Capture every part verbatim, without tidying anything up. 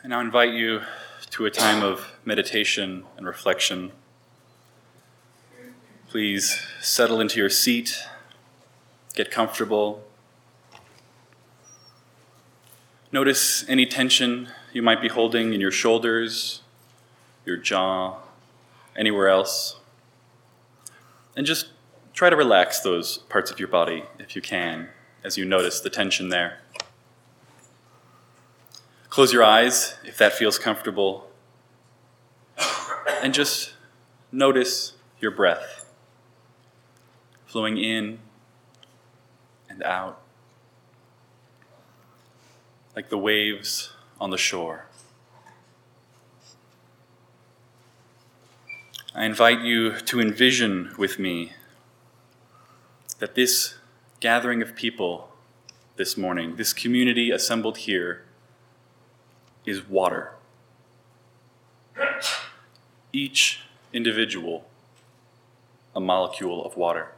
I now invite you to a time of meditation and reflection. Please settle into your seat, get comfortable. Notice any tension you might be holding in your shoulders, your jaw, anywhere else. And just try to relax those parts of your body if you can, as you notice the tension there. Close your eyes if that feels comfortable, and just notice your breath flowing in and out like the waves on the shore. I invite you to envision with me that this gathering of people this morning, this community assembled here, is water. Each individual a molecule of water.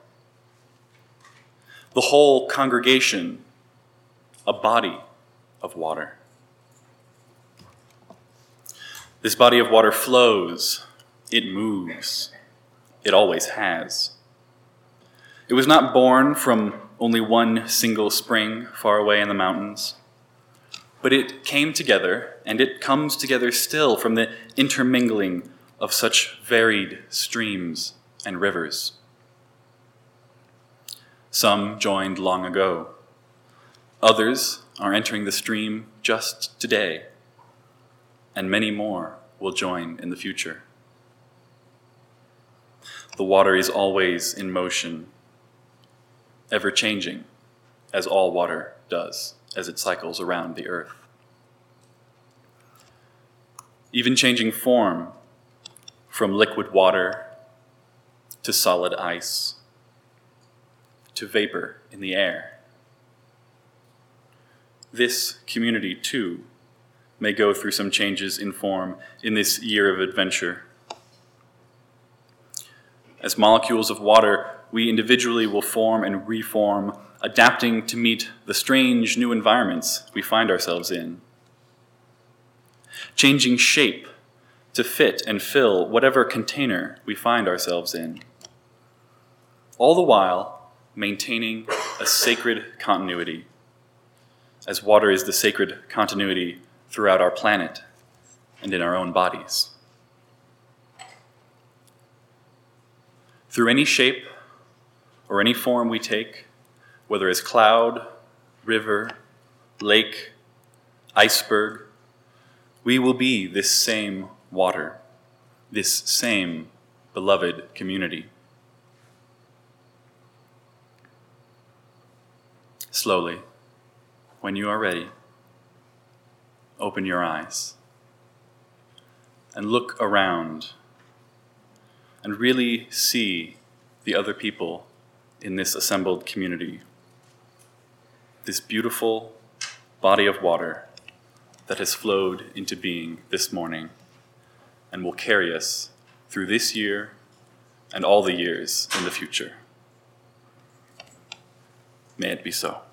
The whole congregation a body of water. This body of water flows, it moves, it always has. It was not born from only one single spring far away in the mountains, but it came together, and it comes together still from the intermingling of such varied streams and rivers. Some joined long ago. Others are entering the stream just today, and many more will join in the future. The water is always in motion, ever changing, as all water does as it cycles around the earth. Even changing form from liquid water to solid ice to vapor in the air. This community, too, may go through some changes in form in this year of adventure. As molecules of water, we individually will form and reform, adapting to meet the strange new environments we find ourselves in. Changing shape to fit and fill whatever container we find ourselves in. All the while maintaining a sacred continuity, as water is the sacred continuity throughout our planet and in our own bodies. Through any shape or any form we take, whether as cloud, river, lake, iceberg, we will be this same water, this same beloved community. Slowly, when you are ready, open your eyes and look around and really see the other people in this assembled community. This beautiful body of water that has flowed into being this morning and will carry us through this year and all the years in the future. May it be so.